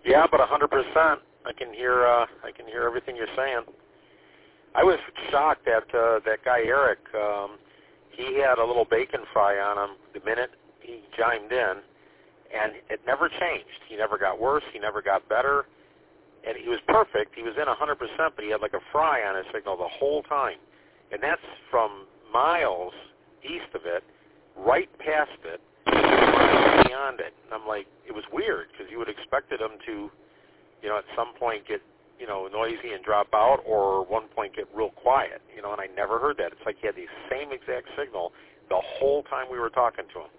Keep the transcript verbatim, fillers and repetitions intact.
Yeah, but one hundred percent. I can hear. Uh, I can hear everything you're saying. I was shocked that uh, that guy Eric. Um, he had a little bacon fry on him the minute he chimed in, and it never changed. He never got worse. He never got better, and he was perfect. He was in one hundred percent, but he had like a fry on his signal the whole time, and that's from miles east of it, right past it, beyond it. And I'm like, it was weird because you would have expected him to, you know, at some point get, you know, noisy and drop out, or one point get real quiet, you know, and I never heard that. It's like he had the same exact signal the whole time we were talking to him.